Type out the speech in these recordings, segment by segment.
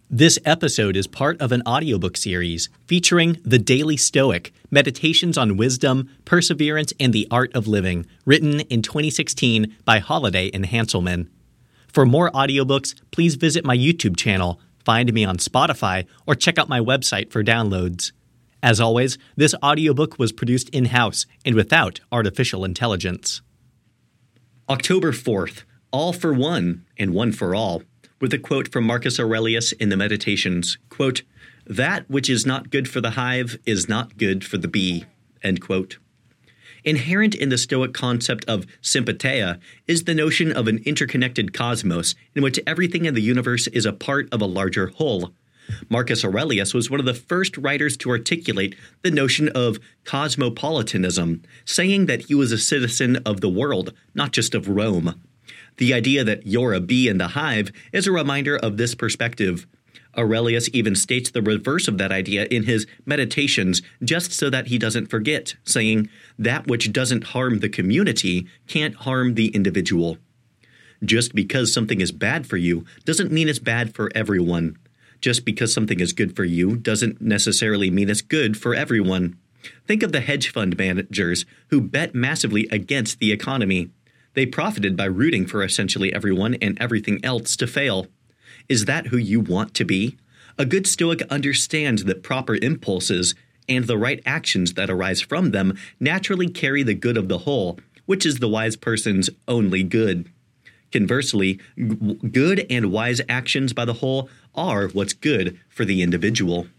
This episode is part of an audiobook series featuring The Daily Stoic, Meditations on Wisdom, Perseverance, and the Art of Living, written in 2016 by Holiday and Hanselman. For more audiobooks, please visit my YouTube channel, find me on Spotify, or check out my website for downloads. As always, this audiobook was produced in-house and without artificial intelligence. October 4th, All for One and One for All, with a quote from Marcus Aurelius in the Meditations, quote, "That which is not good for the hive is not good for the bee," end quote. Inherent in the Stoic concept of sympatheia is the notion of an interconnected cosmos in which everything in the universe is a part of a larger whole. Marcus Aurelius was one of the first writers to articulate the notion of cosmopolitanism, saying that he was a citizen of the world, not just of Rome. The idea that you're a bee in the hive is a reminder of this perspective. Aurelius even states the reverse of that idea in his Meditations, just so that he doesn't forget, saying, "That which doesn't harm the community can't harm the individual." Just because something is bad for you doesn't mean it's bad for everyone. Just because something is good for you doesn't necessarily mean it's good for everyone. Think of the hedge fund managers who bet massively against the economy. They profited by rooting for essentially everyone and everything else to fail. Is that who you want to be? A good Stoic understands that proper impulses and the right actions that arise from them naturally carry the good of the whole, which is the wise person's only good. Conversely, good and wise actions by the whole are what's good for the individual.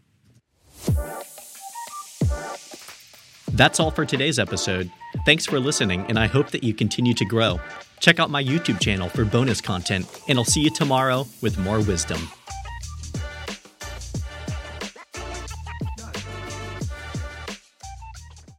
That's all for today's episode. Thanks for listening, and I hope that you continue to grow. Check out my YouTube channel for bonus content, and I'll see you tomorrow with more wisdom.